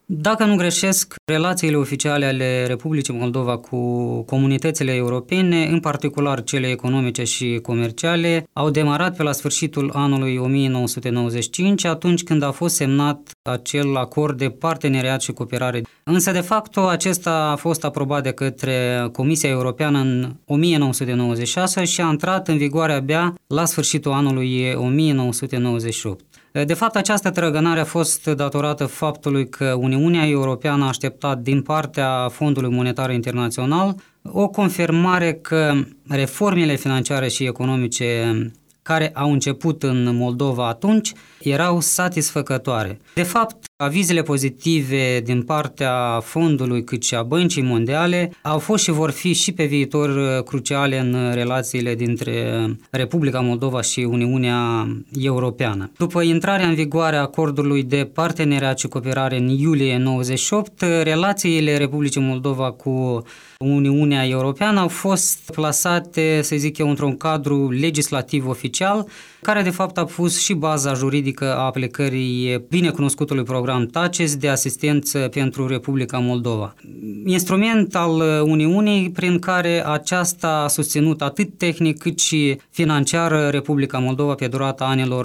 Dacă nu greșesc, relațiile oficiale ale Republicii Moldova cu comunitățile europene, în particular cele economice și comerciale, au demarat pe la sfârșitul anului 1995, atunci când a fost semnat acel acord de parteneriat și cooperare. Însă, de fapt, acesta a fost aprobat de către Comisia Europeană în 1996 și a intrat în vigoare abia la sfârșitul anului 1998. De fapt, această trăgănare a fost datorată faptului că Uniunea Europeană a așteptat din partea Fondului Monetar Internațional o confirmare că reformele financiare și economice care au început în Moldova atunci erau satisfăcătoare. De fapt, avizele pozitive din partea fondului cât și a Băncii Mondiale au fost și vor fi și pe viitor cruciale în relațiile dintre Republica Moldova și Uniunea Europeană. După intrarea în vigoare a acordului de parteneriat și cooperare în iulie 98, relațiile Republicii Moldova cu Uniunea Europeană au fost plasate, să zic eu, într-un cadru legislativ oficial, care de fapt a pus și baza juridică a aplicării binecunoscutului program TACES de asistență pentru Republica Moldova. Instrument al Uniunii prin care aceasta a susținut atât tehnic cât și financiar Republica Moldova pe durata anilor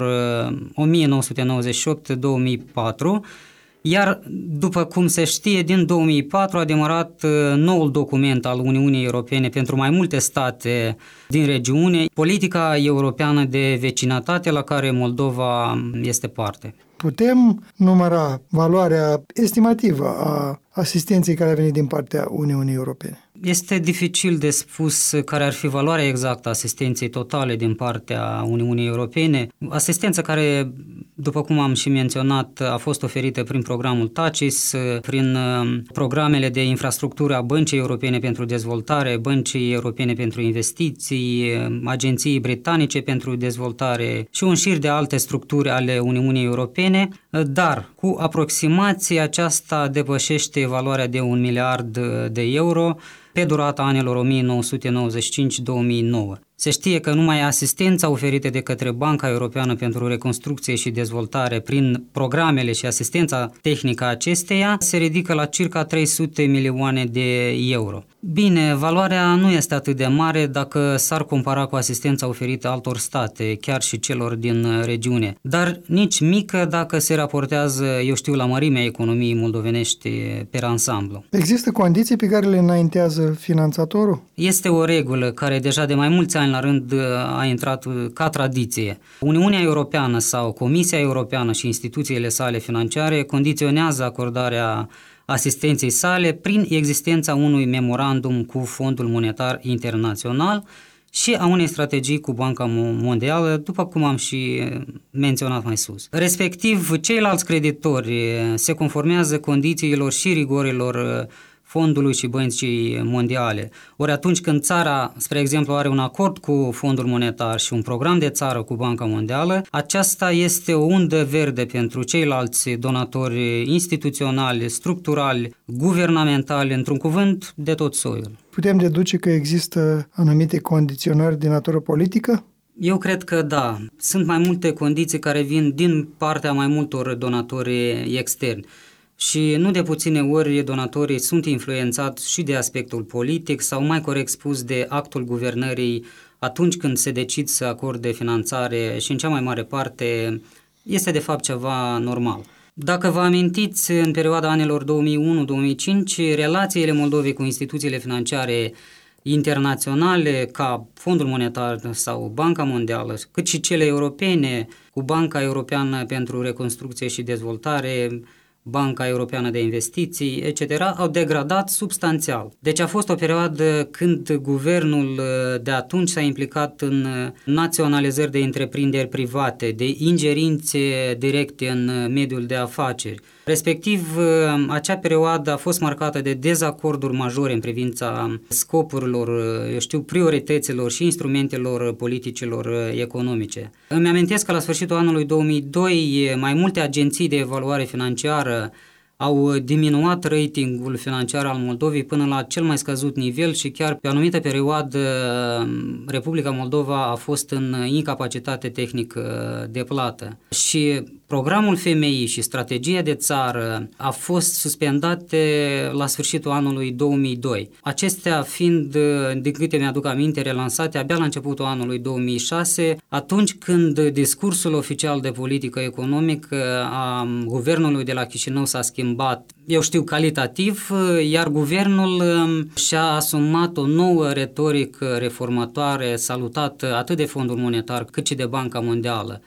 1998-2004, iar, după cum se știe, din 2004 a demarat noul document al Uniunii Europene pentru mai multe state din regiune, politica europeană de vecinătate la care Moldova este parte. Putem număra valoarea estimativă a asistenței care a venit din partea Uniunii Europene? Este dificil de spus care ar fi valoarea exactă a asistenței totale din partea Uniunii Europene. Asistență care, după cum am și menționat, a fost oferită prin programul TACES, prin programele de infrastructură a Băncii Europene pentru Dezvoltare, Băncii Europene pentru Investiții, Agenției Britanice pentru Dezvoltare și un șir de alte structuri ale Uniunii Europene, dar cu aproximație aceasta depășește valoarea de 1 miliard de euro pe durata anilor 1995-2009. Se știe că numai asistența oferită de către Banca Europeană pentru Reconstrucție și Dezvoltare prin programele și asistența tehnică a acesteia se ridică la circa 300 milioane de euro. Bine, valoarea nu este atât de mare dacă s-ar compara cu asistența oferită altor state, chiar și celor din regiune, dar nici mică dacă se raportează, la mărimea economiei moldovenești per ansamblu. Există condiții pe care le înaintează finanțatorul? Este o regulă care deja de mai mulți ani la rând a intrat ca tradiție. Uniunea Europeană sau Comisia Europeană și instituțiile sale financiare condiționează acordarea asistenței sale prin existența unui memorandum cu Fondul Monetar Internațional și a unei strategii cu Banca Mondială, după cum am și menționat mai sus. Respectiv, ceilalți creditori se conformează condițiilor și rigorilor Fondului și Băncii Mondiale. Ori atunci când țara, spre exemplu, are un acord cu Fondul Monetar și un program de țară cu Banca Mondială, aceasta este o undă verde pentru ceilalți donatori instituționali, structurali, guvernamentali, într-un cuvânt, de tot soiul. Putem deduce că există anumite condiționări de natură politică? Eu cred că da. Sunt mai multe condiții care vin din partea mai multor donatori externi. Și nu de puține ori donatorii sunt influențați și de aspectul politic sau, mai corect spus, de actul guvernării atunci când se decid să acorde finanțare și în cea mai mare parte este de fapt ceva normal. Dacă vă amintiți, în perioada anilor 2001-2005, relațiile Moldovei cu instituțiile financiare internaționale ca Fondul Monetar sau Banca Mondială, cât și cele europene cu Banca Europeană pentru Reconstrucție și Dezvoltare, Banca Europeană de Investiții, etc., au degradat substanțial. Deci a fost o perioadă când guvernul de atunci s-a implicat în naționalizări de întreprinderi private, de ingerințe directe în mediul de afaceri. Respectiv, acea perioadă a fost marcată de dezacorduri majore în privința scopurilor, priorităților și instrumentelor politicilor economice. Îmi amintesc că la sfârșitul anului 2002, mai multe agenții de evaluare financiară au diminuat ratingul financiar al Moldovei până la cel mai scăzut nivel și chiar pe o anumită perioadă Republica Moldova a fost în incapacitate tehnică de plată. Și Programul FMI și strategia de țară a fost suspendate la sfârșitul anului 2002. Acestea fiind, din câte mi-aduc aminte, relansate abia la începutul anului 2006, atunci când discursul oficial de politică economică a guvernului de la Chișinău s-a schimbat, eu știu, calitativ, iar guvernul și-a asumat o nouă retorică reformatoare salutată atât de Fondul Monetar cât și de Banca Mondială.